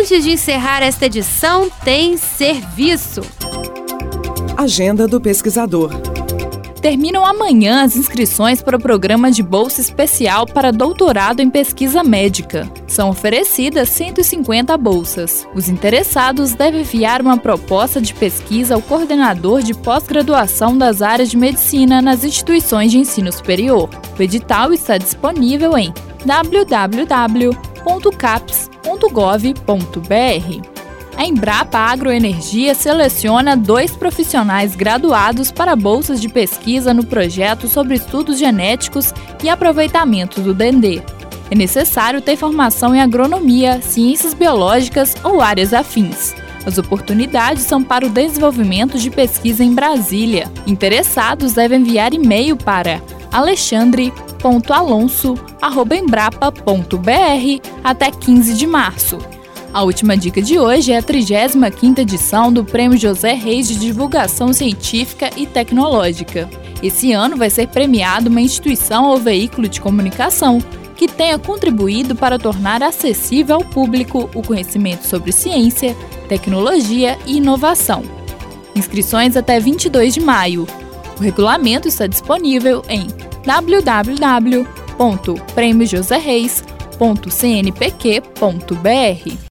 Antes de encerrar esta edição, tem serviço. Agenda do pesquisador. Terminam amanhã as inscrições para o programa de bolsa especial para doutorado em pesquisa médica. São oferecidas 150 bolsas. Os interessados devem enviar uma proposta de pesquisa ao coordenador de pós-graduação das áreas de medicina nas instituições de ensino superior. O edital está disponível em www.caps.gov.br. A Embrapa Agroenergia seleciona 2 profissionais graduados para bolsas de pesquisa no projeto sobre estudos genéticos e aproveitamento do Dendê. É necessário ter formação em agronomia, ciências biológicas ou áreas afins. As oportunidades são para o desenvolvimento de pesquisa em Brasília. Interessados devem enviar e-mail para alexandre.alonso@embrapa.br até 15 de março. A última dica de hoje é a 35ª edição do Prêmio José Reis de Divulgação Científica e Tecnológica. Esse ano vai ser premiado uma instituição ou veículo de comunicação que tenha contribuído para tornar acessível ao público o conhecimento sobre ciência, tecnologia e inovação. Inscrições até 22 de maio. O regulamento está disponível em www.premiojosereis.cnpq.br.